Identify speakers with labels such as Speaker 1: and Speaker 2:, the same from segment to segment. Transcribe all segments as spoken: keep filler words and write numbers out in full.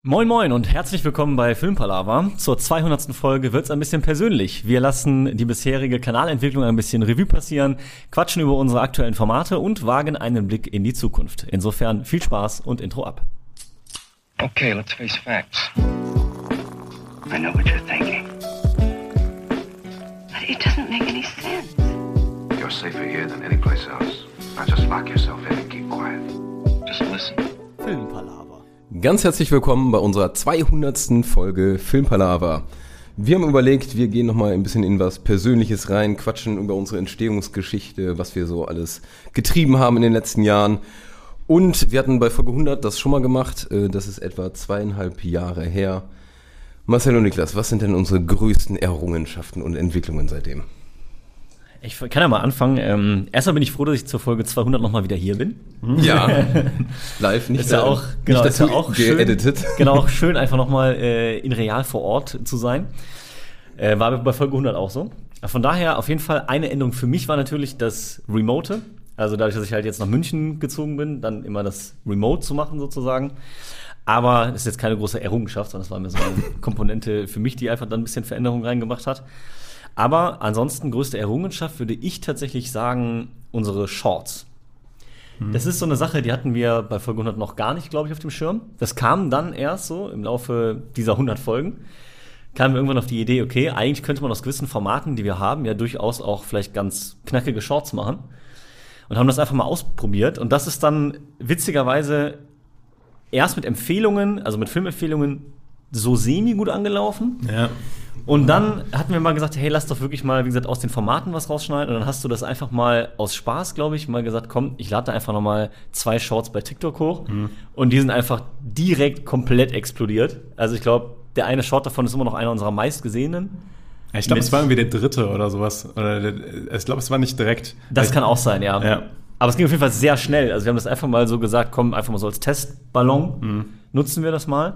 Speaker 1: Moin Moin und herzlich willkommen bei Filmpalava. Zur zweihundertsten Folge wird's ein bisschen persönlich. Wir lassen die bisherige Kanalentwicklung ein bisschen Revue passieren, quatschen über unsere aktuellen Formate und wagen einen Blick in die Zukunft. Insofern viel Spaß und Intro ab.
Speaker 2: Okay, let's face facts. I know what you're thinking.
Speaker 3: But it doesn't make any sense.
Speaker 4: You're safer here than any place else. Now just lock yourself in and keep quiet.
Speaker 2: Just listen.
Speaker 1: Filmpalava.
Speaker 5: Ganz herzlich willkommen bei unserer zweihundertsten Folge Filmpalava. Wir haben überlegt, wir gehen nochmal ein bisschen in was Persönliches rein, quatschen über unsere Entstehungsgeschichte, was wir so alles getrieben haben in den letzten Jahren. Und wir hatten bei Folge hundert das schon mal gemacht, das ist etwa zweieinhalb Jahre her. Marcel und Niklas, was sind denn unsere größten Errungenschaften und Entwicklungen seitdem?
Speaker 1: Ich kann ja mal anfangen. Ähm, erstmal bin ich froh, dass ich zur Folge zweihundert nochmal wieder hier bin.
Speaker 5: Ja, live, nicht,
Speaker 1: ist ja auch, genau,
Speaker 5: nicht
Speaker 1: ist ja auch schön,
Speaker 5: geeditet.
Speaker 1: Genau, auch schön, einfach nochmal äh, in real vor Ort zu sein. Äh, war bei Folge hundert auch so. Von daher auf jeden Fall eine Änderung für mich war natürlich das Remote. Also dadurch, dass ich halt jetzt nach München gezogen bin, dann immer das Remote zu machen sozusagen. Aber das ist jetzt keine große Errungenschaft, sondern das war mir so eine Komponente für mich, die einfach dann ein bisschen Veränderung reingemacht hat. Aber ansonsten größte Errungenschaft würde ich tatsächlich sagen, unsere Shorts. Mhm. Das ist so eine Sache, die hatten wir bei Folge hundert noch gar nicht, glaube ich, auf dem Schirm. Das kam dann erst so im Laufe dieser hundert Folgen. Kamen wir irgendwann auf die Idee, okay, eigentlich könnte man aus gewissen Formaten, die wir haben, ja durchaus auch vielleicht ganz knackige Shorts machen. Und haben das einfach mal ausprobiert. Und das ist dann witzigerweise erst mit Empfehlungen, also mit Filmempfehlungen, so semi-gut angelaufen.
Speaker 6: Ja.
Speaker 1: Und dann hatten wir mal gesagt, hey, lass doch wirklich mal, wie gesagt, aus den Formaten was rausschneiden. Und dann hast du das einfach mal aus Spaß, glaube ich, mal gesagt, komm, ich lade da einfach noch mal zwei Shorts bei TikTok hoch. Mhm. Und die sind einfach direkt komplett explodiert. Also ich glaube, der eine Short davon ist immer noch einer unserer meistgesehenen.
Speaker 6: Ich glaube, es war irgendwie der dritte oder sowas. Oder der, ich glaube, es war nicht direkt.
Speaker 1: Das
Speaker 6: ich,
Speaker 1: kann auch sein, ja.
Speaker 6: ja.
Speaker 1: Aber es ging auf jeden Fall sehr schnell. Also wir haben das einfach mal so gesagt, komm, einfach mal so als Testballon, mhm. nutzen wir das mal.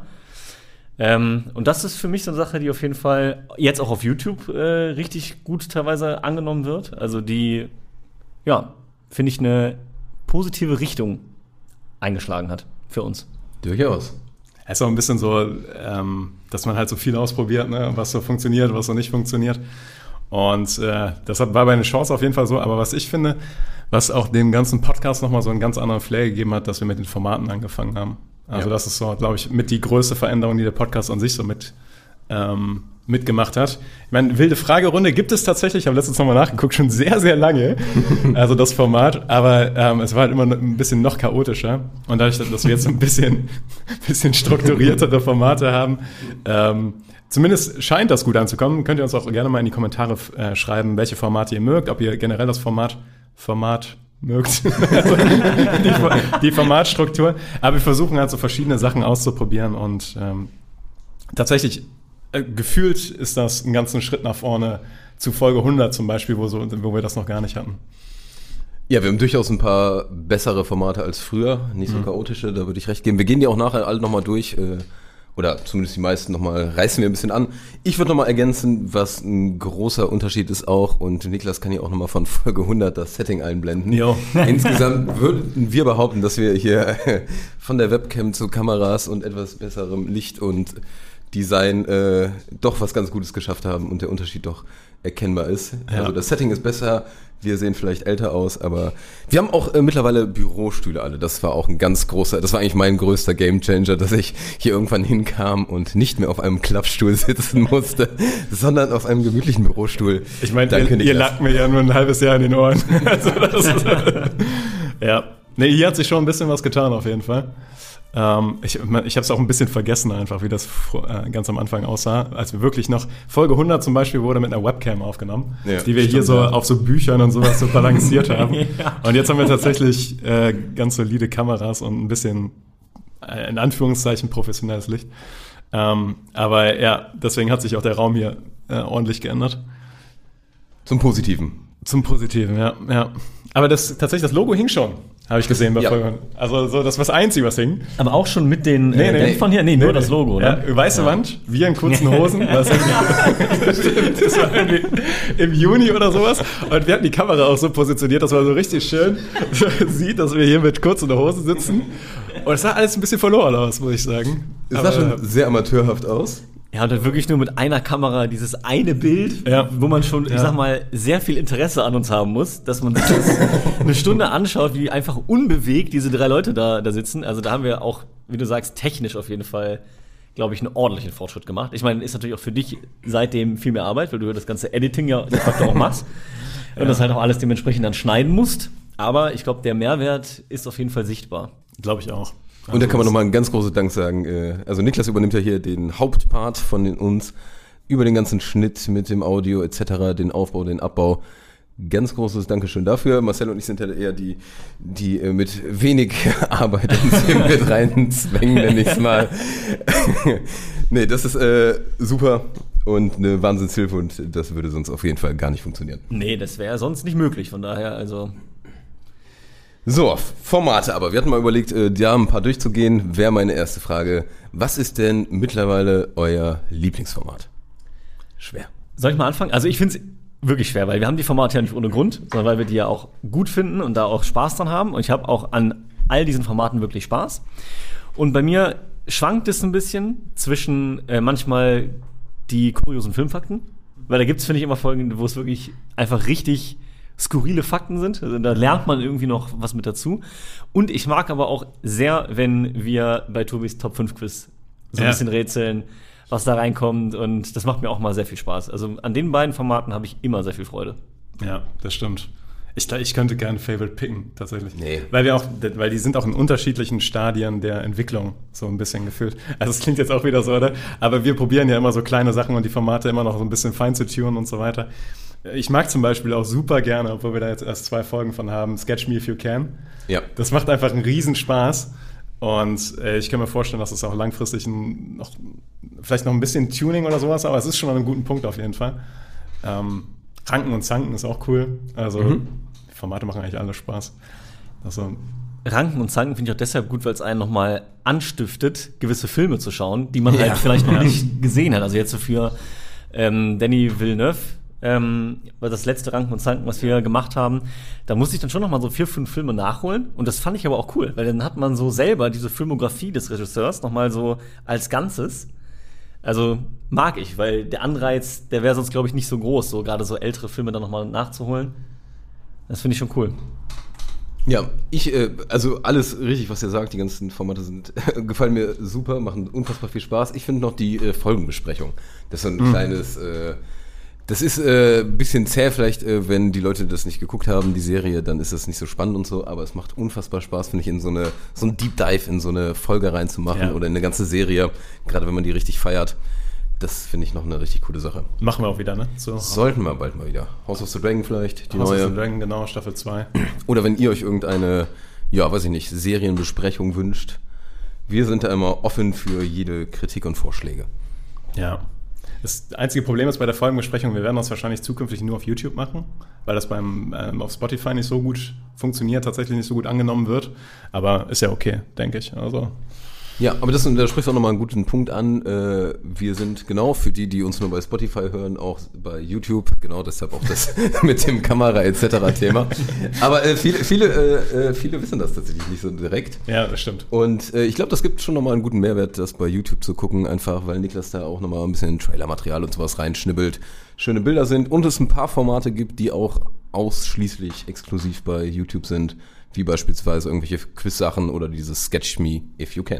Speaker 1: Ähm, und das ist für mich so eine Sache, die auf jeden Fall jetzt auch auf YouTube äh, richtig gut teilweise angenommen wird. Also die, ja, finde ich, eine positive Richtung eingeschlagen hat für uns.
Speaker 5: Durchaus.
Speaker 6: Es ist auch ein bisschen so, ähm, dass man halt so viel ausprobiert, ne? Was so funktioniert, was so nicht funktioniert. Und äh, das war bei den Shorts auf jeden Fall so. Aber was ich finde, was auch dem ganzen Podcast nochmal so einen ganz anderen Flair gegeben hat, dass wir mit den Formaten angefangen haben. Also ja. Das ist so, glaube ich, mit die größte Veränderung, die der Podcast an sich so mit ähm, mitgemacht hat. Ich meine, wilde Fragerunde gibt es tatsächlich, ich habe letztens nochmal nachgeguckt, schon sehr, sehr lange, also das Format, aber ähm, es war halt immer ein bisschen noch chaotischer. Und dadurch, dass wir jetzt ein bisschen, bisschen strukturiertere Formate haben, ähm, zumindest scheint das gut anzukommen, könnt ihr uns auch gerne mal in die Kommentare äh, schreiben, welche Formate ihr mögt, ob ihr generell das Format, Format mögt, also die, die Formatstruktur. Aber wir versuchen halt so verschiedene Sachen auszuprobieren und ähm, tatsächlich äh, gefühlt ist das einen ganzen Schritt nach vorne zu Folge hundert zum Beispiel, wo, so, wo wir das noch gar nicht hatten.
Speaker 5: Ja, wir haben durchaus ein paar bessere Formate als früher, nicht so mhm. chaotische, da würde ich recht geben. Wir gehen die auch nachher alle nochmal durch, äh, oder zumindest die meisten nochmal, reißen wir ein bisschen an. Ich würde nochmal ergänzen, was ein großer Unterschied ist auch, und Niklas kann hier auch nochmal von Folge hundert das Setting einblenden.
Speaker 6: Jo.
Speaker 5: Insgesamt würden wir behaupten, dass wir hier von der Webcam zu Kameras und etwas besserem Licht und Design äh, doch was ganz Gutes geschafft haben und der Unterschied doch erkennbar ist. Ja. Also das Setting ist besser, wir sehen vielleicht älter aus, aber wir haben auch äh, mittlerweile Bürostühle alle. Das war auch ein ganz großer, das war eigentlich mein größter Gamechanger, dass ich hier irgendwann hinkam und nicht mehr auf einem Klappstuhl sitzen musste, sondern auf einem gemütlichen Bürostuhl.
Speaker 6: Ich meine, ihr, ihr lag mir ja nur ein halbes Jahr in den Ohren. Also das ist, ja, nee, hier hat sich schon ein bisschen was getan auf jeden Fall. Ähm, ich ich habe es auch ein bisschen vergessen einfach, wie das äh, ganz am Anfang aussah, als wir wirklich noch, Folge hundert zum Beispiel wurde mit einer Webcam aufgenommen, ja, die wir stimmt, hier so ja. auf so Büchern und sowas so balanciert haben. Ja. Und jetzt haben wir tatsächlich äh, ganz solide Kameras und ein bisschen, äh, in Anführungszeichen, professionelles Licht. Ähm, aber ja, deswegen hat sich auch der Raum hier äh, ordentlich geändert.
Speaker 5: Zum Positiven.
Speaker 6: Zum Positiven, ja. ja. Aber das tatsächlich, das Logo hing schon. Habe ich gesehen bei ja. Folge. Also so, das war das Einzige, was hing.
Speaker 1: Aber auch schon mit den
Speaker 6: nee, nee,
Speaker 1: Dämpfern hier? Nee, nur nee, das Logo,
Speaker 6: ja,
Speaker 1: ne?
Speaker 6: Weiße ja. Wand, wir in kurzen Hosen. Das, das war irgendwie im Juni oder sowas. Und wir hatten die Kamera auch so positioniert, dass man so richtig schön sieht, dass wir hier mit kurzen Hosen sitzen. Und es sah alles ein bisschen verloren aus, muss ich sagen.
Speaker 5: Es sah schon sehr amateurhaft aus.
Speaker 1: Ja, und dann wirklich nur mit einer Kamera dieses eine Bild,
Speaker 6: Ja.
Speaker 1: wo man schon, ich
Speaker 6: Ja.
Speaker 1: sag mal, sehr viel Interesse an uns haben muss, dass man sich das eine Stunde anschaut, wie einfach unbewegt diese drei Leute da, da sitzen. Also da haben wir auch, wie du sagst, technisch auf jeden Fall, glaube ich, einen ordentlichen Fortschritt gemacht. Ich meine, ist natürlich auch für dich seitdem viel mehr Arbeit, weil du das ganze Editing ja de facto auch machst und
Speaker 6: Ja.
Speaker 1: das halt auch alles dementsprechend dann schneiden musst. Aber ich glaube, der Mehrwert ist auf jeden Fall sichtbar.
Speaker 6: Glaube ich auch.
Speaker 5: Und da kann man nochmal einen ganz großen Dank sagen. äh, Also Niklas übernimmt ja hier den Hauptpart von den uns über den ganzen Schnitt mit dem Audio et cetera, den Aufbau, den Abbau. Ganz großes Dankeschön dafür. Marcel und ich sind ja eher die, die äh, mit wenig Arbeit uns hier mit reinzwängen, nenne ich es mal. Nee, das ist äh, super und eine Wahnsinnshilfe und das würde sonst auf jeden Fall gar nicht funktionieren.
Speaker 1: Nee, das wäre sonst nicht möglich. Von daher, also
Speaker 5: So, Formate aber. Wir hatten mal überlegt, äh, da ein paar durchzugehen. Wäre meine erste Frage. Was ist denn mittlerweile euer Lieblingsformat? Schwer.
Speaker 1: soll ich mal anfangen? Also ich finde es wirklich schwer, weil wir haben die Formate ja nicht ohne Grund, sondern weil wir die ja auch gut finden und da auch Spaß dran haben. Und ich habe auch an all diesen Formaten wirklich Spaß. Und bei mir schwankt es ein bisschen zwischen äh, manchmal die kuriosen Filmfakten, weil da gibt es, finde ich, immer Folgen, wo es wirklich einfach richtig skurrile Fakten sind. Also da lernt man irgendwie noch was mit dazu. Und ich mag aber auch sehr, wenn wir bei Tobis Top fünf Quiz so ein
Speaker 6: Ja.
Speaker 1: bisschen rätseln, was da reinkommt. Und das macht mir auch mal sehr viel Spaß. Also an den beiden Formaten habe ich immer sehr viel Freude.
Speaker 6: Ja, das stimmt. Ich, ich könnte gerne Favorite picken, tatsächlich.
Speaker 5: Nee.
Speaker 6: Weil wir auch, weil die sind auch in unterschiedlichen Stadien der Entwicklung so ein bisschen gefühlt. Also es klingt jetzt auch wieder so, oder? Aber wir probieren ja immer so kleine Sachen und die Formate immer noch so ein bisschen fein zu tunen und so weiter. Ich mag zum Beispiel auch super gerne, obwohl wir da jetzt erst zwei Folgen von haben, Sketch Me If You Can.
Speaker 5: Ja.
Speaker 6: Das macht einfach einen Riesenspaß. Und äh, ich kann mir vorstellen, dass es auch langfristig ein, noch, vielleicht noch ein bisschen Tuning oder sowas, aber es ist schon an einem guten Punkt auf jeden Fall. Ähm, Ranken und Zanken ist auch cool. Also
Speaker 5: Mhm.
Speaker 6: die Formate machen eigentlich alle Spaß. Also,
Speaker 1: Ranken und Zanken finde ich auch deshalb gut, weil es einen nochmal anstiftet, gewisse Filme zu schauen, die man
Speaker 5: Ja.
Speaker 1: halt vielleicht noch
Speaker 6: Ja.
Speaker 1: nicht gesehen hat. Also jetzt so für ähm, Denis Villeneuve, ähm, war das letzte Ranken und Zanken, was wir gemacht haben, da musste ich dann schon nochmal so vier, fünf Filme nachholen. Und das fand ich aber auch cool, weil dann hat man so selber diese Filmografie des Regisseurs nochmal so als Ganzes. Also mag ich, weil der Anreiz, der wäre sonst, glaube ich, nicht so groß, so gerade so ältere Filme dann nochmal nachzuholen. Das finde ich schon cool.
Speaker 5: Ja, ich, äh, also alles richtig, was ihr sagt, die ganzen Formate sind, gefallen mir super, machen unfassbar viel Spaß. Ich finde noch die äh, Folgenbesprechung. Das ist so ein
Speaker 6: Mhm.
Speaker 5: kleines, äh, das ist äh, ein bisschen zäh vielleicht, äh, wenn die Leute das nicht geguckt haben, die Serie, dann ist das nicht so spannend und so, aber es macht unfassbar Spaß, finde ich, in so eine, so ein Deep Dive in so eine Folge reinzumachen
Speaker 6: Ja.
Speaker 5: oder in eine ganze Serie, gerade wenn man die richtig feiert. Das finde ich noch eine richtig coole Sache.
Speaker 6: machen wir auch wieder, ne? So,
Speaker 5: Sollten wir bald mal wieder. House of the Dragon vielleicht, die
Speaker 6: House of
Speaker 5: neue.
Speaker 6: the Dragon, genau, Staffel zwei.
Speaker 5: Oder wenn ihr euch irgendeine, ja, weiß ich nicht, Serienbesprechung wünscht. Wir sind da immer offen für jede Kritik und Vorschläge.
Speaker 6: Ja. Das einzige Problem ist bei der Folgenbesprechung, wir werden das wahrscheinlich zukünftig nur auf YouTube machen, weil das beim ähm, auf Spotify nicht so gut funktioniert, tatsächlich nicht so gut angenommen wird. Aber ist ja okay, denke ich. Also
Speaker 5: Ja, aber das, da sprichst du auch nochmal einen guten Punkt an. Äh, wir sind genau für die, die uns nur bei Spotify hören, auch bei YouTube. Genau deshalb auch das mit dem Kamera et cetera Thema. Aber äh, viele, viele, äh, viele wissen das tatsächlich nicht so direkt.
Speaker 6: ja, das stimmt.
Speaker 5: Und äh, ich glaube, das gibt schon nochmal einen guten Mehrwert, das bei YouTube zu gucken, einfach weil Niklas da auch nochmal ein bisschen Trailermaterial und sowas reinschnibbelt. Schöne Bilder sind und es ein paar Formate gibt, die auch ausschließlich exklusiv bei YouTube sind, wie beispielsweise irgendwelche Quiz-Sachen oder dieses Sketch Me If You Can.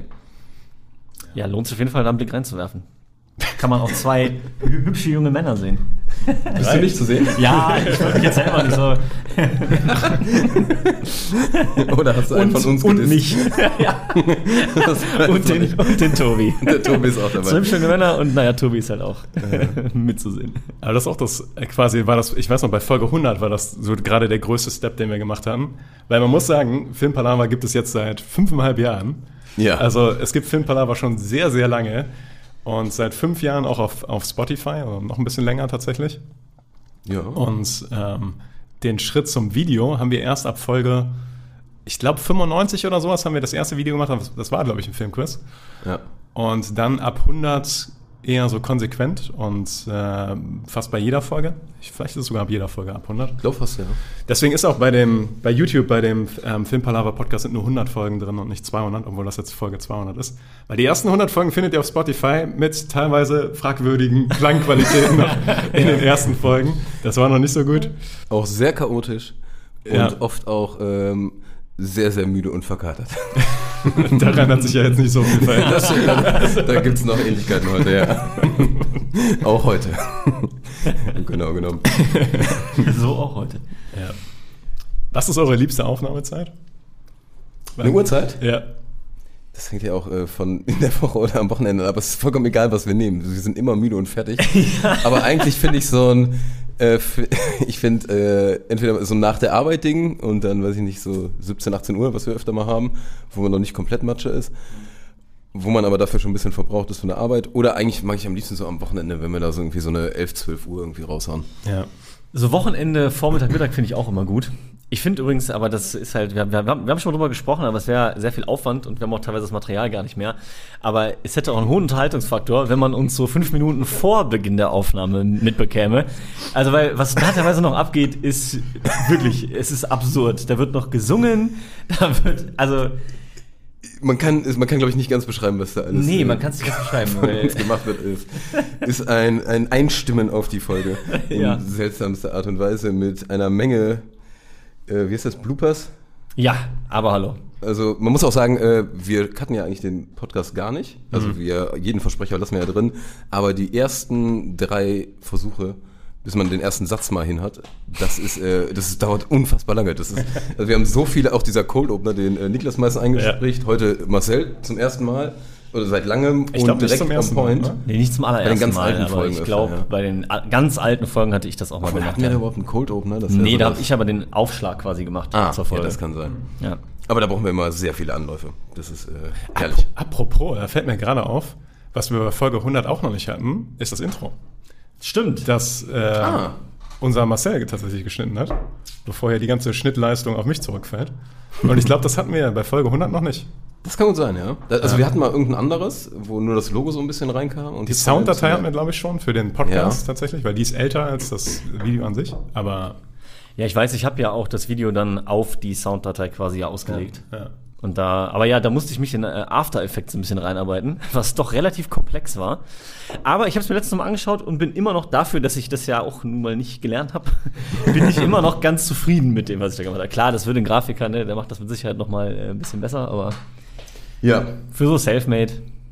Speaker 1: Ja, lohnt sich auf jeden Fall, da einen Blick reinzuwerfen. Kann man auch zwei hü- hübsche junge Männer sehen.
Speaker 5: Bist du nicht zu sehen?
Speaker 1: Ja, ich würde mich jetzt selber nicht so.
Speaker 5: Oder hast du einen
Speaker 1: Und,
Speaker 5: von uns
Speaker 1: und
Speaker 5: gedisst?
Speaker 1: mich. Ja.
Speaker 5: Das war
Speaker 1: Und den, und den Tobi.
Speaker 5: Der Tobi ist auch
Speaker 1: Zwei
Speaker 5: dabei.
Speaker 1: hübsche junge Männer und naja, Tobi ist halt auch mitzusehen.
Speaker 6: Aber das ist auch das, äh, quasi war das, ich weiß noch, bei Folge hundert war das so gerade der größte Step, den wir gemacht haben. Weil man muss sagen, Filmpalava gibt es jetzt seit fünfeinhalb Jahren.
Speaker 5: Ja.
Speaker 6: Also es gibt Filmpalava schon sehr, sehr lange. Und seit fünf Jahren auch auf, auf Spotify, oder noch ein bisschen länger tatsächlich.
Speaker 5: Ja.
Speaker 6: Und ähm, den Schritt zum Video haben wir erst ab Folge, ich glaube fünfundneunzig oder sowas, haben wir das erste Video gemacht. Das war, glaube ich, ein Filmquiz.
Speaker 5: Ja.
Speaker 6: Und dann ab hundert eher so konsequent und äh, fast bei jeder Folge. Ich, vielleicht ist es sogar ab jeder Folge ab hundert.
Speaker 5: Ich glaube fast, ja.
Speaker 6: Deswegen ist auch bei dem bei YouTube, bei dem ähm, Filmpalava-Podcast sind nur hundert Folgen drin und nicht zweihundert, obwohl das jetzt Folge zweihundert ist. Weil die ersten hundert Folgen findet ihr auf Spotify mit teilweise fragwürdigen Klangqualitäten noch in den ersten Folgen. Das war noch nicht so gut.
Speaker 5: Auch sehr chaotisch und
Speaker 6: Ja.
Speaker 5: oft auch ähm, sehr, sehr müde und verkatert.
Speaker 6: Daran hat sich ja jetzt nicht so viel verändert.
Speaker 5: Das stimmt, da da gibt es noch Ähnlichkeiten heute, ja. Auch heute. Genau, genau.
Speaker 1: So auch heute.
Speaker 6: Ja. Was ist eure liebste Aufnahmezeit?
Speaker 5: Eine Uhrzeit?
Speaker 6: Ja.
Speaker 5: Das hängt ja auch äh, von in der Woche oder am Wochenende ab. Aber es ist vollkommen egal, was wir nehmen. Wir sind immer müde und fertig. Aber eigentlich finde ich so ein, äh, f- ich finde äh, entweder so nach der Arbeit Ding und dann, weiß ich nicht, so siebzehn, achtzehn Uhr, was wir öfter mal haben, wo man noch nicht komplett Matsche ist, wo man aber dafür schon ein bisschen verbraucht ist von der Arbeit. Oder eigentlich mag ich am liebsten so am Wochenende, wenn wir da so irgendwie so eine elf, zwölf Uhr irgendwie raushauen.
Speaker 6: Ja.
Speaker 1: So Wochenende, Vormittag, Mittag finde ich auch immer gut. Ich finde übrigens, aber das ist halt, wir, wir, wir haben schon mal drüber gesprochen, aber es wäre sehr viel Aufwand und wir haben auch teilweise das Material gar nicht mehr. Aber es hätte auch einen hohen Unterhaltungsfaktor, wenn man uns so fünf Minuten vor Beginn der Aufnahme mitbekäme. Also, weil was da teilweise noch abgeht, ist wirklich, es ist absurd. Da wird noch gesungen, da wird, also...
Speaker 5: Man kann, ist- man kann glaube ich, nicht ganz beschreiben, was da alles
Speaker 1: Nee,
Speaker 5: äh,
Speaker 1: man kann es nicht ganz beschreiben.
Speaker 5: von
Speaker 1: weil-
Speaker 5: uns gemacht wird, ist, ist ein, ein Einstimmen auf die Folge in
Speaker 1: Ja.
Speaker 5: seltsamster Art und Weise mit einer Menge, äh, wie ist das, Bloopers?
Speaker 1: Ja, aber hallo.
Speaker 5: Also man muss auch sagen, äh, wir cutten ja eigentlich den Podcast gar nicht. Also wir jeden Versprecher lassen wir ja drin. Aber die ersten drei Versuche, bis man den ersten Satz mal hin hat, das ist, äh, das ist, dauert unfassbar lange. Das ist, also wir haben so viele, auch dieser Cold Opener, den äh, Niklas meistens eingespricht, heute Marcel zum ersten Mal oder seit langem
Speaker 6: Ich glaub, nicht
Speaker 5: direkt
Speaker 6: zum
Speaker 5: on
Speaker 6: ersten Mal,
Speaker 5: point.
Speaker 6: ne?
Speaker 1: Nee, nicht zum allerersten
Speaker 5: Bei den ganz
Speaker 1: Mal,
Speaker 5: alten
Speaker 1: aber
Speaker 5: Folgen
Speaker 1: ich
Speaker 5: öfter,
Speaker 1: glaube,
Speaker 5: ja.
Speaker 1: bei den a- ganz alten Folgen hatte ich das auch mal
Speaker 5: Oder
Speaker 1: gemacht.
Speaker 5: hatten wir da
Speaker 1: Ja.
Speaker 5: überhaupt einen Cold Opener? Das wäre
Speaker 1: Nee, da
Speaker 5: sowas.
Speaker 1: habe ich aber den Aufschlag quasi gemacht
Speaker 5: Ah,
Speaker 1: zur
Speaker 5: ja,
Speaker 1: Folge.
Speaker 5: das kann sein.
Speaker 1: Ja.
Speaker 5: Aber da brauchen wir immer sehr viele Anläufe. Das ist äh, herrlich.
Speaker 6: Apropos, da fällt mir gerade auf, was wir bei Folge hundert auch noch nicht hatten, ist das Intro.
Speaker 1: Stimmt.
Speaker 6: Das äh,
Speaker 5: Ah.
Speaker 6: unser Marcel tatsächlich geschnitten hat, bevor ja die ganze Schnittleistung auf mich zurückfällt. Und ich glaube, das hatten wir bei Folge hundert noch nicht.
Speaker 5: Das kann gut sein, ja. Da- Also
Speaker 6: Ja.
Speaker 5: wir hatten mal irgendein anderes, wo nur das Logo so ein bisschen reinkam. Und
Speaker 6: Die
Speaker 5: jetzt
Speaker 6: Sounddatei
Speaker 5: haben
Speaker 6: hatten wir, glaube ich, schon für den Podcast tatsächlich, weil die ist älter als das Video an sich. Aber
Speaker 1: Ja, ich weiß, ich habe ja auch das Video dann auf die Sounddatei quasi ja ausgelegt.
Speaker 6: ja.
Speaker 1: Und da, aber ja, da musste ich mich in äh, After Effects ein bisschen reinarbeiten, was doch relativ komplex war. Aber ich habe es mir letztes Mal angeschaut und bin immer noch dafür, dass ich das ja auch nun mal nicht gelernt habe, bin ich immer noch ganz zufrieden mit dem, was ich da gemacht habe. Klar, das wird ein Grafiker, ne, der macht das mit Sicherheit noch mal äh, ein bisschen besser, aber
Speaker 5: Ja,
Speaker 1: für so Selfmade.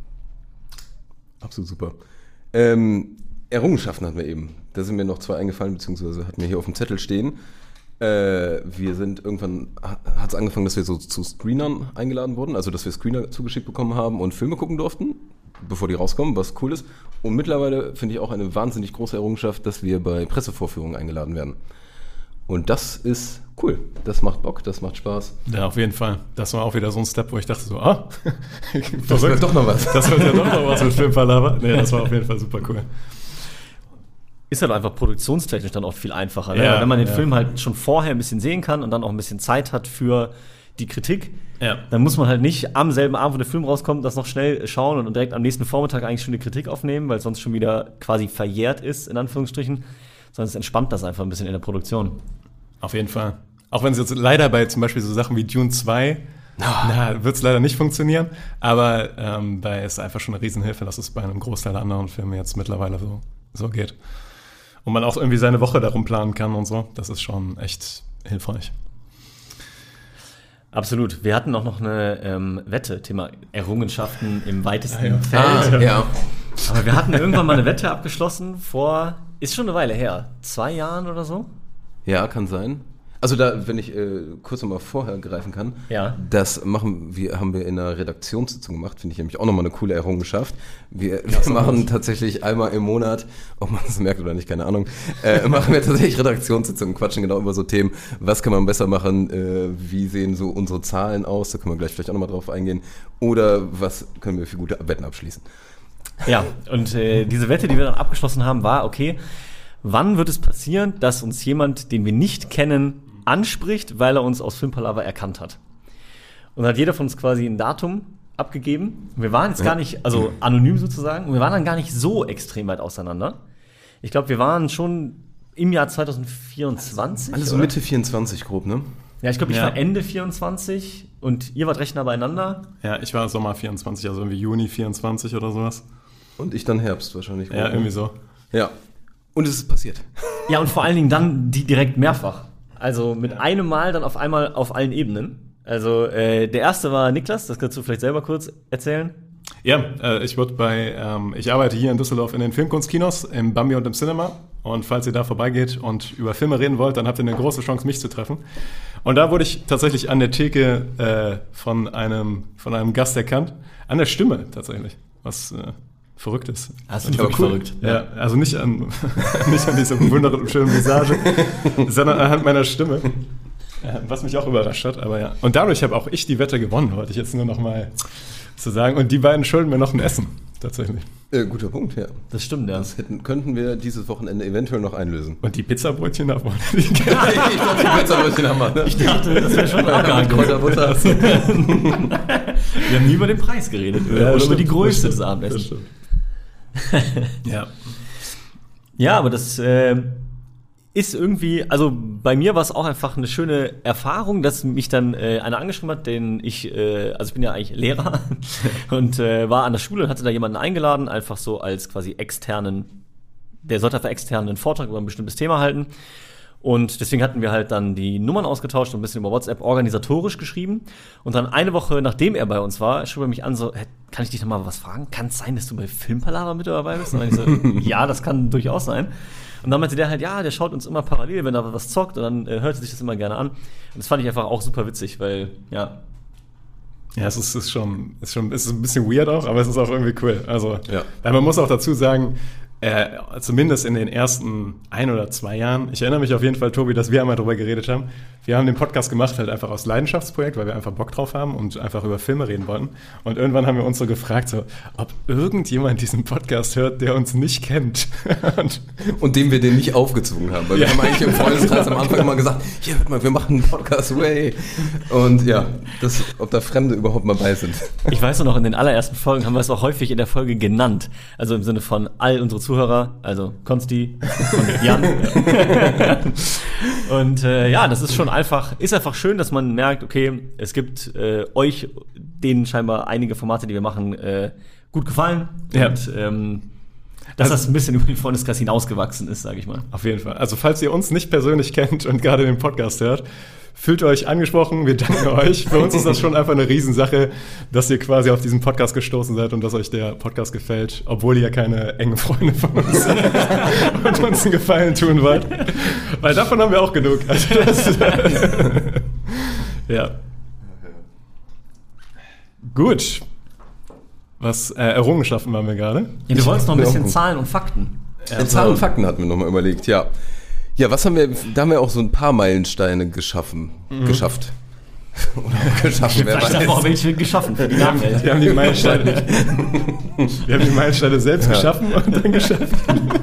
Speaker 5: absolut super. Ähm, Errungenschaften hatten wir eben. Da sind mir noch zwei eingefallen, beziehungsweise hatten wir hier auf dem Zettel stehen. Äh, wir sind irgendwann, hat es angefangen, dass wir so zu Screenern eingeladen wurden, also dass wir Screener zugeschickt bekommen haben und Filme gucken durften, bevor die rauskommen, was cool ist. Und mittlerweile finde ich auch eine wahnsinnig große Errungenschaft, dass wir bei Pressevorführungen eingeladen werden. Und das ist cool. Das macht Bock, das macht Spaß.
Speaker 6: Ja, auf jeden Fall. Das war auch wieder so ein Step, wo ich dachte so, ah,
Speaker 5: Das wird doch noch was.
Speaker 6: Das wird ja doch noch was mit Filmpalava. Nee, das war auf jeden Fall super cool.
Speaker 1: Ist halt einfach produktionstechnisch dann auch viel einfacher. Ne?
Speaker 6: Ja,
Speaker 1: Wenn man den
Speaker 6: ja.
Speaker 1: Film halt schon vorher ein bisschen sehen kann und dann auch ein bisschen Zeit hat für die Kritik,
Speaker 6: Ja.
Speaker 1: dann muss man halt nicht am selben Abend, wo der Film rauskommt, das noch schnell schauen und direkt am nächsten Vormittag eigentlich schon die Kritik aufnehmen, weil es sonst schon wieder quasi verjährt ist, in Anführungsstrichen. Sondern es entspannt das einfach ein bisschen in der Produktion.
Speaker 6: Auf jeden Fall. Auch wenn es jetzt leider bei zum Beispiel so Sachen wie Dune zwei, na, wird es leider nicht funktionieren. Aber ähm, da ist einfach schon eine Riesenhilfe, dass es bei einem Großteil der anderen Filme jetzt mittlerweile so, so geht. Und man auch irgendwie seine Woche darum planen kann und so. Das ist schon echt hilfreich.
Speaker 1: Absolut. Wir hatten auch noch eine ähm, Wette, Thema Errungenschaften im weitesten
Speaker 6: Ah, ja.
Speaker 1: Feld.
Speaker 5: Ah, ja.
Speaker 1: Aber wir hatten irgendwann mal eine Wette abgeschlossen vor, ist schon eine Weile her, zwei Jahren oder so?
Speaker 5: Ja, kann sein. Also da, wenn ich äh, kurz noch mal vorher greifen kann,
Speaker 1: Ja.
Speaker 5: das machen wir, haben wir in einer Redaktionssitzung gemacht, finde ich nämlich auch nochmal eine coole Errungenschaft. Wir, wir machen tatsächlich einmal im Monat, ob man es merkt oder nicht, keine Ahnung, äh, machen wir tatsächlich Redaktionssitzungen, quatschen genau über so Themen, was kann man besser machen, äh, wie sehen so unsere Zahlen aus, da können wir gleich vielleicht auch nochmal drauf eingehen, oder was können wir für gute Wetten abschließen.
Speaker 1: Ja, und äh, diese Wette, die wir dann abgeschlossen haben, war, okay, wann wird es passieren, dass uns jemand, den wir nicht kennen, anspricht, weil er uns aus Filmpalava erkannt hat. Und dann hat jeder von uns quasi ein Datum abgegeben. Wir waren jetzt gar nicht, also anonym sozusagen, und wir waren dann gar nicht so extrem weit auseinander. Ich glaube, wir waren schon im Jahr zwanzig vierundzwanzig.
Speaker 5: Alles so
Speaker 1: oder?
Speaker 5: Mitte vierundzwanzig grob, ne?
Speaker 1: Ja, ich glaube, ich
Speaker 6: Ja.
Speaker 1: war Ende vierundzwanzig und ihr wart recht nah beieinander.
Speaker 6: Ja, ich war Sommer vierundzwanzig, also irgendwie Juni vierundzwanzig oder sowas.
Speaker 5: Und ich dann Herbst wahrscheinlich.
Speaker 6: Ja, irgendwie so.
Speaker 5: Ja. Und es ist passiert.
Speaker 1: Ja, und vor allen Dingen dann die direkt mehrfach. Also mit einem Mal dann auf einmal auf allen Ebenen. Also äh, der erste war Niklas, das kannst du vielleicht selber kurz erzählen.
Speaker 6: Ja, äh, ich wurde bei, ähm, ich arbeite hier in Düsseldorf in den Filmkunstkinos, im Bambi und im Cinema. Und falls ihr da vorbeigeht und über Filme reden wollt, dann habt ihr eine große Chance, mich zu treffen. Und da wurde ich tatsächlich an der Theke äh, von einem von einem Gast erkannt. An der Stimme tatsächlich, was äh, verrückt ist.
Speaker 1: Hast du
Speaker 5: Aber
Speaker 1: wirklich
Speaker 5: cool.
Speaker 1: verrückt?
Speaker 6: Ja, also nicht an, nicht an dieser wunderschönen Visage, sondern anhand meiner Stimme. Ja, was mich auch überrascht hat, aber ja. Und dadurch habe auch ich die Wette gewonnen, wollte ich jetzt nur noch mal zu sagen. Und die beiden schulden mir noch ein Essen, tatsächlich.
Speaker 5: Äh, guter Punkt, ja.
Speaker 1: Das stimmt, ja.
Speaker 5: Das hätten, könnten wir dieses Wochenende eventuell noch einlösen.
Speaker 6: Und die Pizzabrötchen da vorne. Die
Speaker 5: ich glaube, die Pizzabrötchen haben wir. Ne?
Speaker 1: Ich dachte, das wäre schon
Speaker 5: Mit
Speaker 1: abgehakt.
Speaker 5: Kräuterbutter.
Speaker 1: Wir haben nie über den Preis geredet.
Speaker 6: Ja,
Speaker 1: oder über
Speaker 6: stimmt,
Speaker 1: die Größe
Speaker 6: das
Speaker 1: des
Speaker 6: stimmt,
Speaker 1: Abendessens.
Speaker 6: das stimmt. Ja.
Speaker 1: Ja, aber das äh, ist irgendwie, also bei mir war es auch einfach eine schöne Erfahrung, dass mich dann äh, einer angeschrieben hat, den ich, äh, also ich bin ja eigentlich Lehrer und äh, war an der Schule und hatte da jemanden eingeladen, einfach so als quasi externen, der sollte für externen einen Vortrag über ein bestimmtes Thema halten. Und deswegen hatten wir halt dann die Nummern ausgetauscht und ein bisschen über WhatsApp organisatorisch geschrieben. Und dann eine Woche, nachdem er bei uns war, schrieb er mich an, so, hey, kann ich dich noch mal was fragen? Kann es sein, dass du bei Filmpalava mit dabei bist? Und dann ich so, ja, das kann durchaus sein. Und dann meinte der halt, ja, der schaut uns immer parallel, wenn er was zockt. Und dann äh, hört er sich das immer gerne an. Und das fand ich einfach auch super witzig, weil, ja.
Speaker 6: Ja, es ist, ist schon, ist schon, es ist ein bisschen weird auch, aber es ist auch irgendwie cool. Also,
Speaker 5: Ja.
Speaker 6: weil man muss auch dazu sagen, äh, zumindest in den ersten ein oder zwei Jahren, ich erinnere mich auf jeden Fall, Tobi, dass wir einmal drüber geredet haben. Wir haben den Podcast gemacht halt einfach aus Leidenschaftsprojekt, weil wir einfach Bock drauf haben und einfach über Filme reden wollten. Und irgendwann haben wir uns so gefragt, so, ob irgendjemand diesen Podcast hört, der uns nicht kennt. und,
Speaker 5: Und dem wir den nicht aufgezwungen haben. Weil
Speaker 6: Ja.
Speaker 5: wir haben eigentlich im Freundeskreis am Anfang immer gesagt, hier, hört mal, wir machen einen Podcast, way. Und ja, das, ob da Fremde überhaupt mal bei sind.
Speaker 1: Ich weiß nur noch, in den allerersten Folgen haben wir es auch häufig in der Folge genannt. Also im Sinne von all unsere Zuhörer, also Konsti und Jan. Und äh, ja, das ist schon einfach, ist einfach schön, dass man merkt, okay, es gibt äh, euch, denen scheinbar einige Formate, die wir machen, äh, gut gefallen.
Speaker 6: Ja.
Speaker 1: Und ähm, dass das ein bisschen über den Freundeskreis hinausgewachsen ist, sage ich mal.
Speaker 6: Auf jeden Fall. Also falls ihr uns nicht persönlich kennt und gerade den Podcast hört, fühlt euch angesprochen, wir danken euch. Für uns ist das schon einfach eine Riesensache, dass ihr quasi auf diesen Podcast gestoßen seid und dass euch der Podcast gefällt, obwohl ihr ja keine engen Freunde von uns seid und uns einen Gefallen tun wollt. Weil davon haben wir auch genug. Also das, ja. Gut. Was äh, Errungenschaften waren wir gerade?
Speaker 1: Ja, du wolltest noch ein
Speaker 5: Ja,
Speaker 1: bisschen
Speaker 5: auch.
Speaker 1: Zahlen und Fakten.
Speaker 5: Ja, Zahlen und Fakten hatten wir nochmal überlegt, ja. Ja, was haben wir, da haben wir auch so ein paar Meilensteine geschaffen,
Speaker 6: Mhm.
Speaker 5: geschafft. Oder auch geschaffen, wer
Speaker 1: Vielleicht haben wir auch
Speaker 5: weiß.
Speaker 1: welche geschaffen für die
Speaker 6: Wir haben,
Speaker 1: Nachwelt.
Speaker 6: wir haben die Meilensteine, wir haben die Meilensteine selbst
Speaker 5: Ja.
Speaker 6: geschaffen und dann geschafft.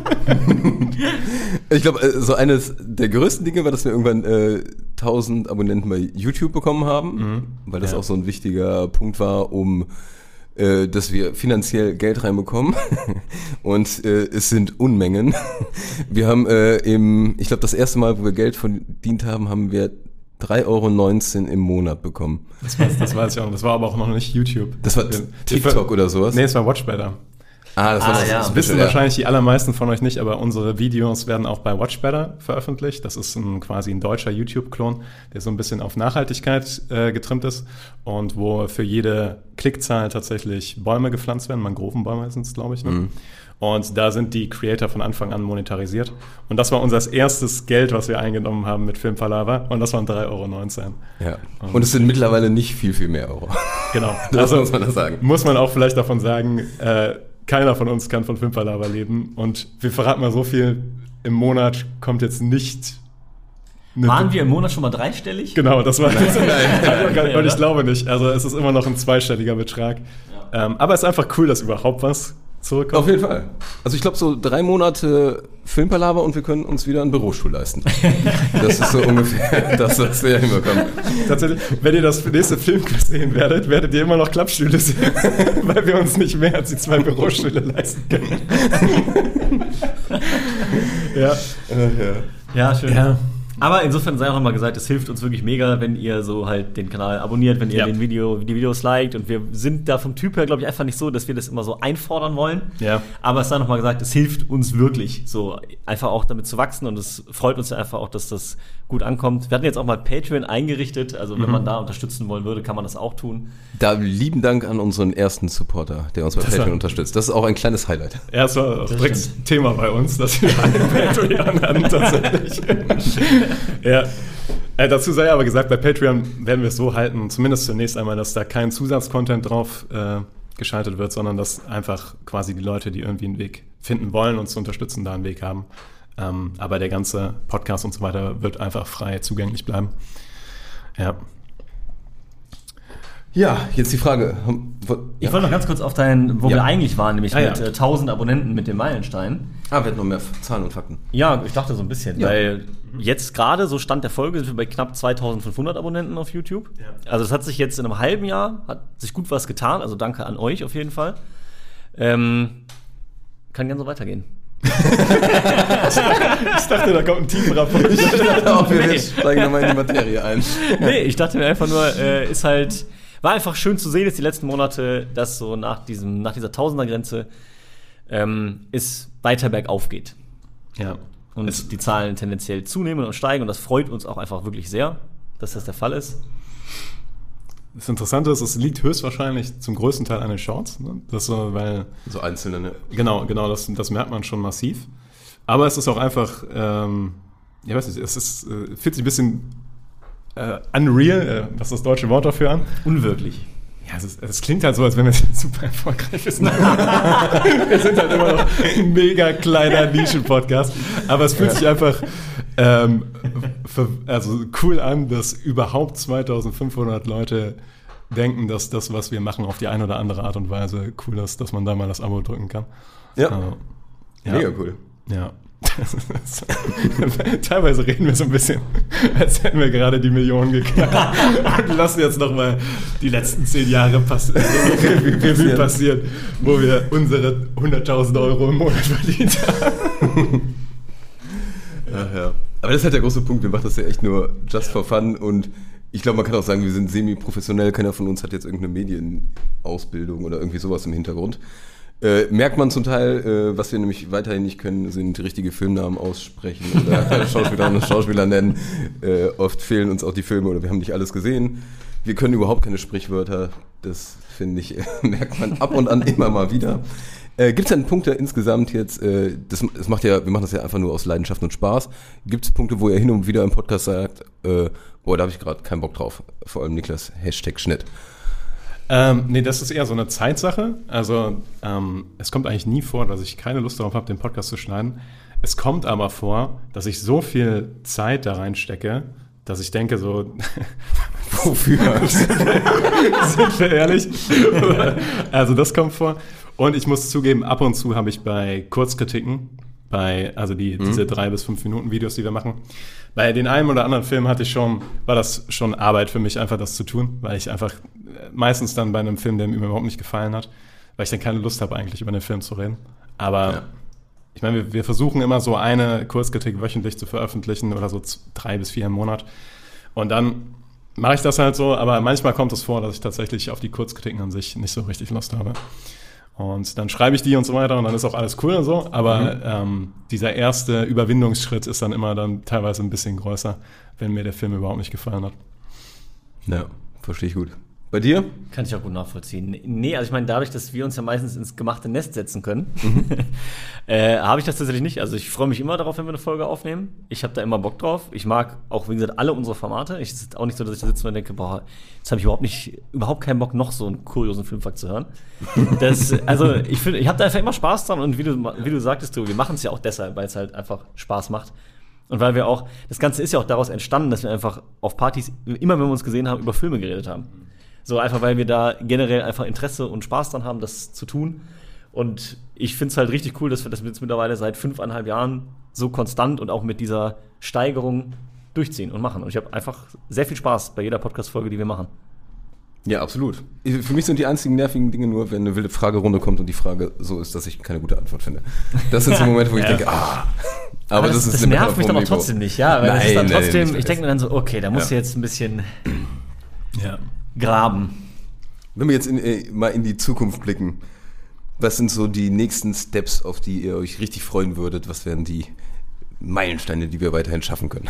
Speaker 5: Ich glaube, äh, so eines der größten Dinge war, dass wir irgendwann äh, tausend Abonnenten bei YouTube bekommen haben,
Speaker 6: Mhm.
Speaker 5: weil das
Speaker 6: Ja.
Speaker 5: auch so ein wichtiger Punkt war, um äh, dass wir finanziell Geld reinbekommen. Und äh, es sind Unmengen. Wir haben äh, im, ich glaube, das erste Mal, wo wir Geld verdient haben, haben wir drei Euro neunzehn im Monat bekommen.
Speaker 6: Das weiß, das weiß ich auch. Das war aber auch noch nicht YouTube.
Speaker 5: Das war
Speaker 6: Wir-
Speaker 5: TikTok oder sowas?
Speaker 6: Nee, es war Watchbetter.
Speaker 5: Ah, das
Speaker 1: Ah,
Speaker 5: war das,
Speaker 1: ja.
Speaker 5: das
Speaker 6: Das wissen
Speaker 5: ja.
Speaker 6: wahrscheinlich die allermeisten von euch nicht, aber unsere Videos werden auch bei Watchbetter veröffentlicht. Das ist ein, quasi ein deutscher YouTube-Klon, der so ein bisschen auf Nachhaltigkeit äh, getrimmt ist und wo für jede Klickzahl tatsächlich Bäume gepflanzt werden. Mangrovenbäume sind es, glaube ich. Ne?
Speaker 5: Mhm.
Speaker 6: Und da sind die Creator von Anfang an monetarisiert. Und das war unser erstes Geld, was wir eingenommen haben mit Filmpalava. Und das waren drei Euro neunzehn.
Speaker 5: Ja. Und es sind mittlerweile nicht viel, viel mehr Euro.
Speaker 6: Genau.
Speaker 5: Das muss man da sagen.
Speaker 6: Muss man auch vielleicht davon sagen, äh, keiner von uns kann von Filmpalava leben. Und wir verraten mal so viel, im Monat kommt jetzt nicht... eine-
Speaker 1: Waren wir im Monat schon mal dreistellig?
Speaker 6: Genau, das war...
Speaker 1: Nein.
Speaker 6: Und ich glaube nicht. Also es ist immer noch ein zweistelliger Betrag. Ähm, aber es ist einfach cool, dass überhaupt was zurückkommen?
Speaker 5: Auf jeden Fall. Also ich glaube so drei Monate Filmpalaver und wir können uns wieder einen Bürostuhl leisten. Das ist so ungefähr das, was wir hinbekommen.
Speaker 6: Tatsächlich, wenn ihr das nächste Filmquiz sehen werdet, werdet ihr immer noch Klappstühle sehen, weil wir uns nicht mehr als die zwei Bürostühle leisten können. ja.
Speaker 1: Ja, schön.
Speaker 6: Ja.
Speaker 1: Aber insofern sei auch nochmal gesagt, es hilft uns wirklich mega, wenn ihr so halt den Kanal abonniert, wenn ihr
Speaker 6: Ja.
Speaker 1: den Video, die Videos liked. Und wir sind da vom Typ her, glaube ich, einfach nicht so, dass wir das immer so einfordern wollen.
Speaker 6: Ja.
Speaker 1: Aber es sei nochmal gesagt, es hilft uns wirklich, so einfach auch damit zu wachsen. Und es freut uns ja einfach auch, dass das gut ankommt. Wir hatten jetzt auch mal Patreon eingerichtet. Also wenn
Speaker 6: Mhm.
Speaker 1: man da unterstützen wollen würde, kann man das auch tun.
Speaker 5: Da lieben Dank an unseren ersten Supporter, der uns bei
Speaker 6: Das
Speaker 5: Patreon
Speaker 6: war-
Speaker 5: unterstützt. Das ist auch ein kleines Highlight.
Speaker 6: Ja, es war auch
Speaker 1: Das
Speaker 6: direkt
Speaker 1: stimmt.
Speaker 6: Thema bei uns, dass wir einen Patreon hatten, tatsächlich. ja. Äh, dazu sei aber gesagt, bei Patreon werden wir es so halten, zumindest zunächst einmal, dass da kein Zusatzcontent drauf äh, geschaltet wird, sondern dass einfach quasi die Leute, die irgendwie einen Weg finden wollen, uns zu unterstützen, da einen Weg haben. Ähm, aber der ganze Podcast und so weiter wird einfach frei zugänglich bleiben. Ja.
Speaker 5: Ja, jetzt die Frage. Haben-
Speaker 1: Ich
Speaker 5: ja.
Speaker 1: wollte noch ganz kurz auf dein, wo
Speaker 5: Ja.
Speaker 1: wir eigentlich waren, nämlich
Speaker 6: Ah,
Speaker 1: mit
Speaker 6: ja.
Speaker 1: äh, tausend Abonnenten mit dem Meilenstein.
Speaker 5: Ah, wir hätten noch mehr Zahlen und Fakten.
Speaker 1: Ja, ich dachte so ein bisschen,
Speaker 5: Ja.
Speaker 1: weil jetzt gerade, so Stand der Folge, sind wir bei knapp zweitausendfünfhundert Abonnenten auf YouTube.
Speaker 6: Ja.
Speaker 1: Also es hat sich jetzt in einem halben Jahr, hat sich gut was getan, also danke an euch auf jeden Fall. Ähm, kann gerne so weitergehen.
Speaker 6: Ich dachte, da kommt ein Teamrapport.
Speaker 5: Ich dachte auch, wir
Speaker 1: Nee.
Speaker 5: steigen nochmal in die Materie ein.
Speaker 1: Nee, ich dachte mir einfach nur, äh, ist halt, war einfach schön zu sehen jetzt die letzten Monate, dass so nach diesem, nach dieser Tausender-Grenze ähm, es weiter bergauf geht.
Speaker 6: Ja.
Speaker 1: Und
Speaker 6: Es-
Speaker 1: die Zahlen tendenziell zunehmen und steigen und das freut uns auch einfach wirklich sehr, dass das der Fall ist.
Speaker 6: Das Interessante ist, es liegt höchstwahrscheinlich zum größten Teil an den Shorts. Ne? Das so, weil,
Speaker 5: So einzelne, ne?
Speaker 6: genau, genau, das, das merkt man schon massiv. Aber es ist auch einfach, ähm, ich weiß nicht, es ist, äh, fühlt sich ein bisschen äh, unreal, äh, was ist das deutsche Wort dafür an?
Speaker 1: Unwirklich.
Speaker 6: Ja, es, ist, es klingt halt so, als wenn wir super erfolgreich sind. Wir sind halt immer noch ein mega kleiner Nischen-Podcast. Aber es fühlt sich einfach ähm, für, also cool an, dass überhaupt zweitausendfünfhundert Leute denken, dass das, was wir machen, auf die eine oder andere Art und Weise cool ist, dass man da mal das Abo drücken kann.
Speaker 5: Ja,
Speaker 6: Also, ja.
Speaker 5: mega cool.
Speaker 6: Ja. Teilweise reden wir so ein bisschen, als hätten wir gerade die Millionen geknackt und lassen jetzt nochmal die letzten zehn Jahre pass- Revue passieren, wo wir unsere hunderttausend Euro im Monat verdient haben.
Speaker 5: Ja, ja. Aber das ist halt der große Punkt. Wir machen das ja echt nur just for fun und ich glaube, man kann auch sagen, wir sind semi-professionell. Keiner von uns hat jetzt irgendeine Medienausbildung oder irgendwie sowas im Hintergrund. Äh, merkt man zum Teil, äh, was wir nämlich weiterhin nicht können, sind richtige Filmnamen aussprechen oder Schauspielerinnen und Schauspieler nennen. Äh, oft fehlen uns auch die Filme oder wir haben nicht alles gesehen. Wir können überhaupt keine Sprichwörter. Das, finde ich, merkt man ab und an immer mal wieder. Äh, Gibt es denn Punkte insgesamt jetzt, äh, das, das macht ja, wir machen das ja einfach nur aus Leidenschaft und Spaß. Gibt es Punkte, wo ihr hin und wieder im Podcast sagt, äh, boah, da habe ich gerade keinen Bock drauf. Vor allem Niklas, Hashtag Schnitt.
Speaker 6: Ähm, nee, das ist eher so eine Zeitsache. Also ähm, es kommt eigentlich nie vor, dass ich keine Lust darauf habe, den Podcast zu schneiden. Es kommt aber vor, dass ich so viel Zeit da reinstecke, dass ich denke so,
Speaker 5: Wofür?
Speaker 6: sind wir ehrlich? Also das kommt vor. Und ich muss zugeben, ab und zu habe ich bei Kurzkritiken, bei, also die, mhm. diese drei bis fünf Minuten Videos, die wir machen, bei den einen oder anderen Film hatte ich schon, war das schon Arbeit für mich, einfach das zu tun, weil ich einfach meistens dann bei einem Film, der mir überhaupt nicht gefallen hat, weil ich dann keine Lust habe, eigentlich über den Film zu reden. Aber
Speaker 5: Ja.
Speaker 6: ich meine, wir, wir versuchen immer so eine Kurzkritik wöchentlich zu veröffentlichen oder so z- drei bis vier im Monat. Und dann mache ich das halt so, aber manchmal kommt es vor, dass ich tatsächlich auf die Kurzkritiken an sich nicht so richtig Lust habe. Und dann schreibe ich die und so weiter und dann ist auch alles cool und so, aber mhm. ähm, dieser erste Überwindungsschritt ist dann immer dann teilweise ein bisschen größer, wenn mir der Film überhaupt nicht gefallen hat.
Speaker 5: Ja, verstehe ich gut. Bei dir?
Speaker 1: Kann ich auch gut nachvollziehen. Nee, also ich meine, dadurch, dass wir uns ja meistens ins gemachte Nest setzen können,
Speaker 5: Mhm.
Speaker 1: äh, habe ich das tatsächlich nicht. Also ich freue mich immer darauf, wenn wir eine Folge aufnehmen. Ich habe da immer Bock drauf. Ich mag auch, wie gesagt, alle unsere Formate. Ich, es ist auch nicht so, dass ich da sitze und denke, boah, jetzt habe ich überhaupt nicht, überhaupt keinen Bock, noch so einen kuriosen Filmfakt zu hören. Das, also ich finde, ich habe da einfach immer Spaß dran und wie du, wie du sagtest, du, wir machen es ja auch deshalb, weil es halt einfach Spaß macht. Und weil wir auch, das Ganze ist ja auch daraus entstanden, dass wir einfach auf Partys, immer wenn wir uns gesehen haben, über Filme geredet haben. So einfach, weil wir da generell einfach Interesse und Spaß dran haben, das zu tun. Und ich finde es halt richtig cool, dass wir das jetzt mittlerweile seit fünfeinhalb Jahren so konstant und auch mit dieser Steigerung durchziehen und machen. Und ich habe einfach sehr viel Spaß bei jeder Podcast-Folge, die wir machen.
Speaker 5: Ja, absolut. Für mich sind die einzigen nervigen Dinge nur, wenn eine wilde Fragerunde kommt und die Frage so ist, dass ich keine gute Antwort finde. Das sind so Momente, wo ich ja. denke, ah. Aber,
Speaker 1: aber
Speaker 5: das,
Speaker 1: das,
Speaker 5: ist
Speaker 1: das nervt mich dann auch trotzdem nicht, ja. Weil
Speaker 5: nein,
Speaker 1: das ist dann
Speaker 5: nein,
Speaker 1: trotzdem,
Speaker 5: nein,
Speaker 1: ich denke mir dann so, okay, da musst ja. du jetzt ein bisschen
Speaker 6: ja.
Speaker 1: graben.
Speaker 5: Wenn wir jetzt in, äh, mal in die Zukunft blicken, was sind so die nächsten Steps, auf die ihr euch richtig freuen würdet? Was wären die Meilensteine, die wir weiterhin schaffen können?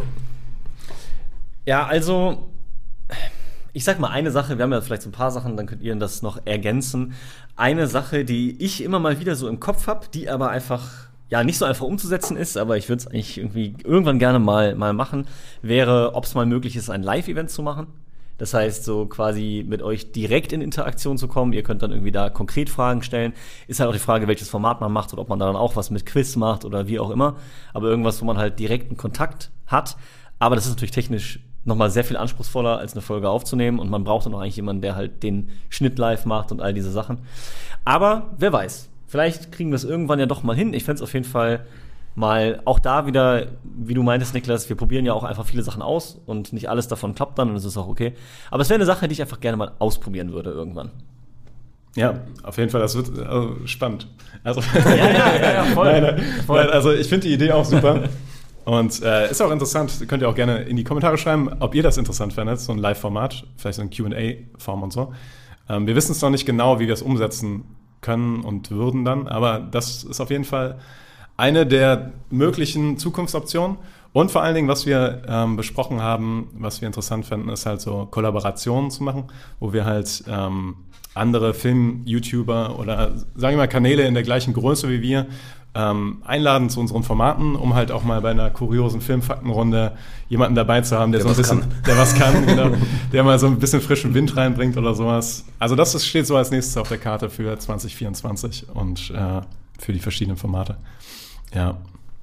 Speaker 1: Ja, also ich sag mal eine Sache, wir haben ja vielleicht so ein paar Sachen, dann könnt ihr das noch ergänzen. Eine Sache, die ich immer mal wieder so im Kopf habe, die aber einfach, ja, nicht so einfach umzusetzen ist, aber ich würde es eigentlich irgendwie irgendwann gerne mal, mal machen, wäre, ob es mal möglich ist, ein Live-Event zu machen. Das heißt, so quasi mit euch direkt in Interaktion zu kommen. Ihr könnt dann irgendwie da konkret Fragen stellen. Ist halt auch die Frage, welches Format man macht oder ob man da dann auch was mit Quiz macht oder wie auch immer. Aber irgendwas, wo man halt direkten Kontakt hat. Aber das ist natürlich technisch nochmal sehr viel anspruchsvoller, als eine Folge aufzunehmen. Und man braucht dann auch eigentlich jemanden, der halt den Schnitt live macht und all diese Sachen. Aber wer weiß, vielleicht kriegen wir es irgendwann ja doch mal hin. Ich fände es auf jeden Fall mal auch da wieder, wie du meintest, Niklas, wir probieren ja auch einfach viele Sachen aus und nicht alles davon klappt dann und das ist auch okay. Aber es wäre eine Sache, die ich einfach gerne mal ausprobieren würde irgendwann.
Speaker 6: Ja, auf jeden Fall, das wird also, spannend. Also,
Speaker 1: ja, ja, ja, ja, voll.
Speaker 6: Nein, voll. Also ich finde die Idee auch super. Und äh, ist auch interessant, könnt ihr auch gerne in die Kommentare schreiben, ob ihr das interessant findet, so ein Live-Format, vielleicht so ein Q and A-Form und so. Ähm, wir wissen es noch nicht genau, wie wir es umsetzen können und würden dann, aber das ist auf jeden Fall eine der möglichen Zukunftsoptionen. Und vor allen Dingen, was wir ähm, besprochen haben, was wir interessant fänden, ist halt so Kollaborationen zu machen, wo wir halt ähm, andere Film-YouTuber oder sagen wir mal Kanäle in der gleichen Größe wie wir ähm, einladen zu unseren Formaten, um halt auch mal bei einer kuriosen Filmfaktenrunde jemanden dabei zu haben, der, der so ein bisschen, kann. der was kann, genau, der mal so ein bisschen frischen Wind reinbringt oder sowas. Also das ist, steht so als nächstes auf der Karte für zwanzig vierundzwanzig und äh, für die verschiedenen Formate. Ja.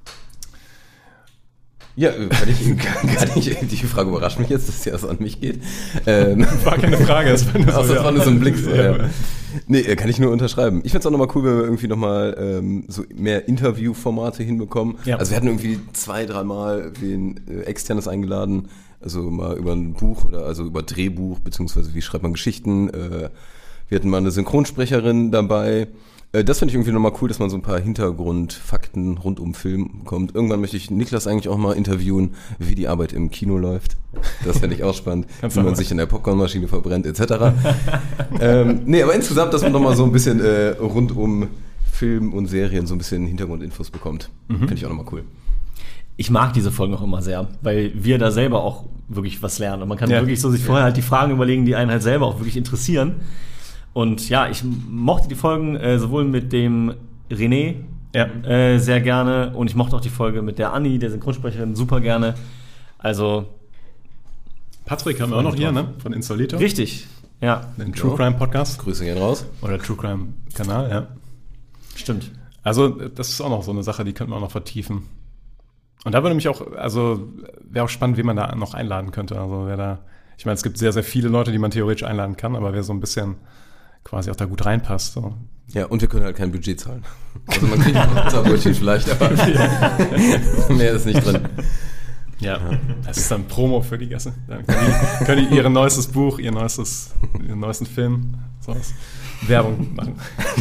Speaker 5: Ja, kann ich, kann ich, die Frage überrascht mich jetzt, dass es erst an mich geht. Ähm,
Speaker 6: war keine Frage, das war nur so,
Speaker 5: also, das war nur so ein Blick. So,
Speaker 6: ja.
Speaker 5: Ja. Nee, kann ich nur unterschreiben. Ich find's auch nochmal cool, wenn wir irgendwie nochmal ähm, so mehr Interviewformate hinbekommen. Ja. Also wir hatten irgendwie zwei, dreimal wen äh, Externes eingeladen, also mal über ein Buch oder also über Drehbuch, beziehungsweise wie schreibt man Geschichten. Äh, wir hatten mal eine Synchronsprecherin dabei. Das finde ich irgendwie nochmal cool, dass man so ein paar Hintergrundfakten rund um Film bekommt. Irgendwann möchte ich Niklas eigentlich auch mal interviewen, wie die Arbeit im Kino läuft. Das fände ich auch spannend, wie man sich in der Popcornmaschine verbrennt, et cetera. ähm, nee, aber insgesamt, dass man nochmal so ein bisschen äh, rund um Film und Serien so ein bisschen Hintergrundinfos bekommt. Mhm. Finde ich auch nochmal cool.
Speaker 1: Ich mag diese Folgen auch immer sehr, weil wir da selber auch wirklich was lernen. Und man kann ja. wirklich so sich vorher halt die Fragen überlegen, die einen halt selber auch wirklich interessieren. Und ja, ich mochte die Folgen äh, sowohl mit dem René ja. äh, sehr gerne und ich mochte auch die Folge mit der Anni, der Synchronsprecherin, super gerne. Also
Speaker 6: Patrick haben wir auch noch hier, ne? Von Insolito.
Speaker 1: Richtig, ja.
Speaker 6: Den True Crime Podcast.
Speaker 5: Grüße gehen raus.
Speaker 6: Oder True Crime Kanal, ja.
Speaker 1: Stimmt.
Speaker 6: Also das ist auch noch so eine Sache, die könnten wir auch noch vertiefen. Und da würde mich auch, also wäre auch spannend, wie man da noch einladen könnte. Also wer da, ich meine, es gibt sehr, sehr viele Leute, die man theoretisch einladen kann, aber wer so ein bisschen quasi auch da gut reinpasst. So.
Speaker 5: Ja, und wir können halt kein Budget zahlen. Also man kriegt ein Pizzabrötchen vielleicht, aber mehr ist nicht drin.
Speaker 6: Ja, das ist dann Promo für die Gäste. Dann können die, können die ihr neuestes Buch, ihr neuestes, ihren neuesten Film, sowas, Werbung machen.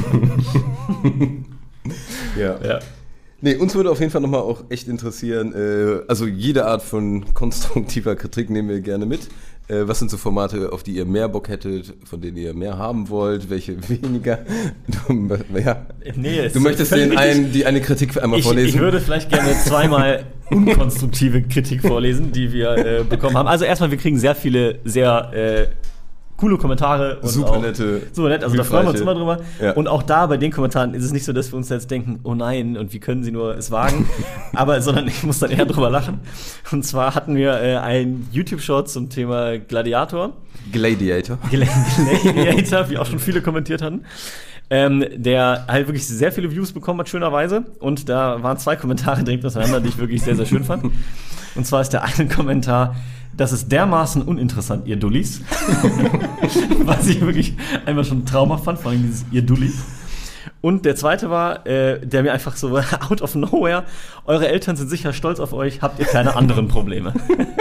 Speaker 5: Ja. Ja. Nee, uns würde auf jeden Fall nochmal auch echt interessieren, äh, also jede Art von konstruktiver Kritik nehmen wir gerne mit. Äh, was sind so Formate, auf die ihr mehr Bock hättet, von denen ihr mehr haben wollt, welche weniger? Du, ja.
Speaker 1: nee,
Speaker 5: du möchtest den einen, die eine Kritik einmal
Speaker 1: ich,
Speaker 5: vorlesen?
Speaker 1: Ich würde vielleicht gerne zweimal unkonstruktive Kritik vorlesen, die wir äh, bekommen haben. Also erstmal, wir kriegen sehr viele sehr äh, coole Kommentare. Und
Speaker 5: super
Speaker 1: auch,
Speaker 5: nette.
Speaker 1: Super nett, also da freuen wir uns immer drüber.
Speaker 5: Ja.
Speaker 1: Und auch da bei den Kommentaren ist es nicht so, dass wir uns jetzt denken, oh nein, und wie können sie nur es wagen? Aber, sondern ich muss dann eher drüber lachen. Und zwar hatten wir äh, einen YouTube-Short zum Thema Gladiator.
Speaker 5: Gladiator.
Speaker 1: Gladiator, wie auch schon viele kommentiert hatten. Ähm, der halt wirklich sehr viele Views bekommen hat, schönerweise. Und da waren zwei Kommentare direkt auseinander, die ich wirklich sehr, sehr schön fand. Und zwar ist der eine Kommentar: Das ist dermaßen uninteressant, ihr Dullis. Was ich wirklich einfach schon traumhaft fand, vor allem dieses ihr Dullis. Und der zweite war, äh, der mir einfach so out of nowhere, eure Eltern sind sicher stolz auf euch, habt ihr keine anderen Probleme?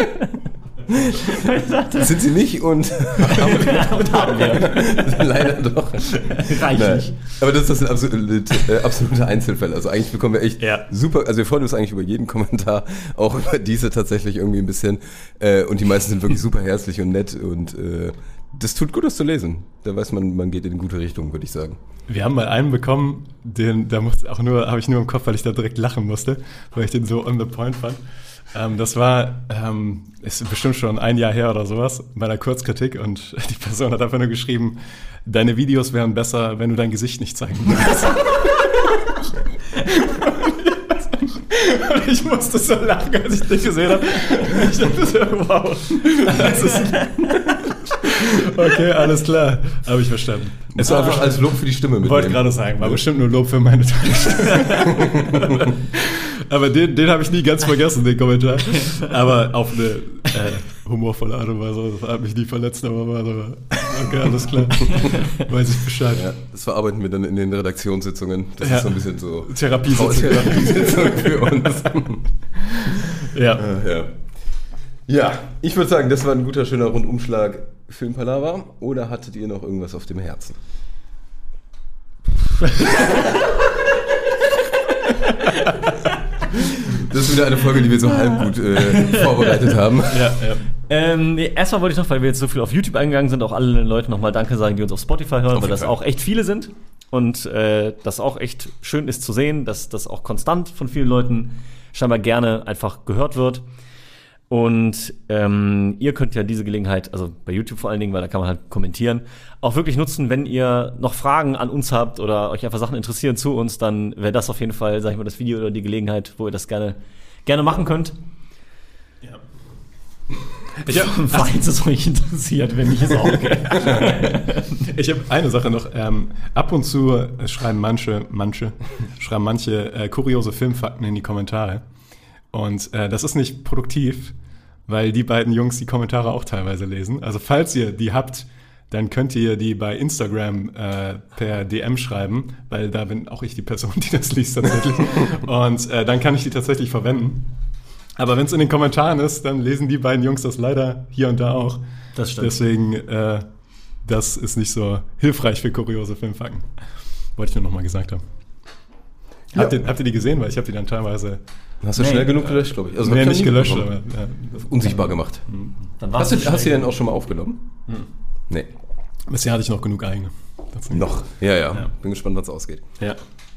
Speaker 5: Sind sie nicht und
Speaker 1: Damit haben wir.
Speaker 5: leider doch.
Speaker 1: Reichlich.
Speaker 5: Aber das, das sind absolute, äh, absolute Einzelfälle. Also eigentlich bekommen wir echt
Speaker 1: Ja.
Speaker 5: super, also wir freuen uns eigentlich über jeden Kommentar, auch über diese tatsächlich irgendwie ein bisschen. Äh, und die meisten sind wirklich super herzlich und nett und äh, das tut gut, das zu lesen. Da weiß man, man geht in eine gute Richtung, würde ich sagen.
Speaker 6: Wir haben mal einen bekommen, den, da muss auch nur, habe ich nur im Kopf, weil ich da direkt lachen musste, weil ich den so on the point fand. Ähm, das war, ähm, ist bestimmt schon ein Jahr her oder sowas, bei einer Kurzkritik und die Person hat einfach nur geschrieben, deine Videos wären besser, wenn du dein Gesicht nicht zeigen würdest. Und ich musste so lachen, als ich dich gesehen habe. Ich dachte so, wow. Das ist okay, alles klar. Habe ich verstanden.
Speaker 5: Es war einfach als Lob für die Stimme
Speaker 6: Ich
Speaker 5: mitnehmen.
Speaker 6: wollte gerade sagen, war bestimmt nur Lob für meine tolle Stimme. Aber den, den habe ich nie ganz vergessen, den Kommentar. Aber auf eine äh, humorvolle Art und Weise. Das hat mich nie verletzt, aber war so, okay, alles klar. Weiß ich Bescheid.
Speaker 5: Ja, das verarbeiten wir dann in den Redaktionssitzungen. Das
Speaker 6: Ja.
Speaker 5: ist so ein bisschen so
Speaker 6: Therapiesitzung.
Speaker 5: Therapiesitzung für uns.
Speaker 6: Ja.
Speaker 5: Ja. Ja, ich würde sagen, das war ein guter, schöner Rundumschlag Filmpalava. Oder hattet ihr noch irgendwas auf dem Herzen? Das ist wieder eine Folge, die wir so halb gut äh, vorbereitet haben.
Speaker 6: Ja, ja.
Speaker 1: Ähm, nee, erstmal wollte ich noch, weil wir jetzt so viel auf YouTube eingegangen sind, auch alle Leuten nochmal Danke sagen, die uns auf Spotify hören,
Speaker 5: Auf
Speaker 1: weil
Speaker 5: jeden
Speaker 1: das
Speaker 5: Fall.
Speaker 1: auch echt viele sind und äh, das auch echt schön ist zu sehen, dass das auch konstant von vielen Leuten scheinbar gerne einfach gehört wird. Und ähm, ihr könnt ja diese Gelegenheit, also bei YouTube vor allen Dingen, weil da kann man halt kommentieren, auch wirklich nutzen, wenn ihr noch Fragen an uns habt oder euch einfach Sachen interessieren zu uns, dann wäre das auf jeden Fall, sag ich mal, das Video oder die Gelegenheit, wo ihr das gerne, gerne machen könnt.
Speaker 6: Ja. Ich habe
Speaker 1: Falls es euch interessiert, wenn nicht, ist auch okay.
Speaker 6: ich hab eine Sache noch. Ähm, ab und zu äh, schreiben manche, manche, schreiben manche äh, kuriose Filmfakten in die Kommentare. Und äh, das ist nicht produktiv, weil die beiden Jungs die Kommentare auch teilweise lesen. Also falls ihr die habt, dann könnt ihr die bei Instagram äh, per D M schreiben, weil da bin auch ich die Person, die das liest tatsächlich. Und äh, dann kann ich die tatsächlich verwenden. Aber wenn es in den Kommentaren ist, dann lesen die beiden Jungs das leider hier und da auch.
Speaker 1: Das stimmt.
Speaker 6: Deswegen, äh, das ist nicht so hilfreich für kuriose Filmfakten. Wollte ich nur nochmal gesagt haben.
Speaker 5: Ja.
Speaker 6: Habt, ihr, habt ihr die gesehen? Weil ich habe die dann teilweise
Speaker 5: Hast du
Speaker 1: Nee.
Speaker 5: schnell genug gelöscht, glaube ich. Also,
Speaker 6: nee,
Speaker 5: hab ich
Speaker 6: nicht
Speaker 5: nie
Speaker 6: gelöscht,
Speaker 5: bekommen.
Speaker 6: aber ja.
Speaker 5: Unsichtbar gemacht.
Speaker 1: Dann
Speaker 5: Hast
Speaker 1: war's
Speaker 5: du, hast du den auch schon mal aufgenommen?
Speaker 6: Hm.
Speaker 5: Nee.
Speaker 6: Bisher hatte ich noch genug eigene. Dazu.
Speaker 5: Noch. Ja, ja.
Speaker 6: Ja.
Speaker 5: Bin gespannt, wann es ausgeht.
Speaker 6: Ja.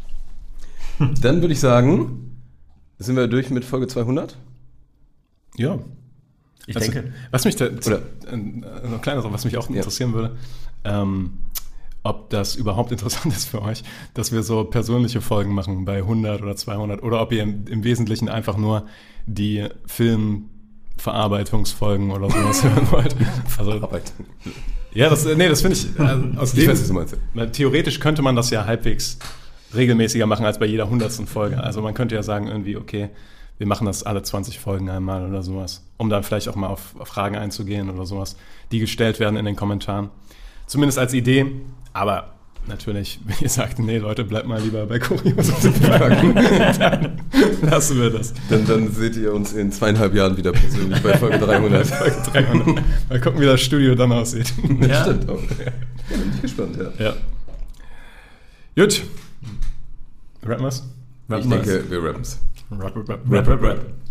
Speaker 5: Dann würde ich sagen, sind wir durch mit Folge zweihundert?
Speaker 6: Ja.
Speaker 1: Ich
Speaker 6: Also,
Speaker 1: denke.
Speaker 6: Was mich da,
Speaker 5: Oder-
Speaker 6: äh, noch kleiner Sache, was mich auch
Speaker 5: Ja.
Speaker 6: interessieren würde, ähm, ob das überhaupt interessant ist für euch, dass wir so persönliche Folgen machen bei hundert oder zweihundert oder ob ihr im, im Wesentlichen einfach nur die Filmverarbeitungsfolgen oder sowas hören wollt. Also,
Speaker 5: Arbeit.
Speaker 6: ja, das, nee, das finde ich, äh, aus
Speaker 5: Ich
Speaker 6: dem,
Speaker 5: weiß, was du meinst.
Speaker 6: weil theoretisch könnte man das ja halbwegs regelmäßiger machen als bei jeder hundertsten Folge. Also man könnte ja sagen irgendwie, okay, wir machen das alle zwanzig Folgen einmal oder sowas, um dann vielleicht auch mal auf, auf Fragen einzugehen oder sowas, die gestellt werden in den Kommentaren. Zumindest als Idee, aber natürlich, wenn ihr sagt, nee Leute, bleibt mal lieber bei Kurios, dann lassen wir das.
Speaker 5: Dann, dann seht ihr uns in zweieinhalb Jahren wieder persönlich bei Folge dreihundert.
Speaker 6: dreihundert. Mal gucken, wie das Studio dann aussieht.
Speaker 5: Das
Speaker 1: Ja.
Speaker 5: stimmt auch. Ja, bin ich gespannt, ja.
Speaker 6: Ja. Gut. Rappen wir's?
Speaker 5: Ich denke, wir rappen's.
Speaker 6: Rap, rap, rap, rap, rap.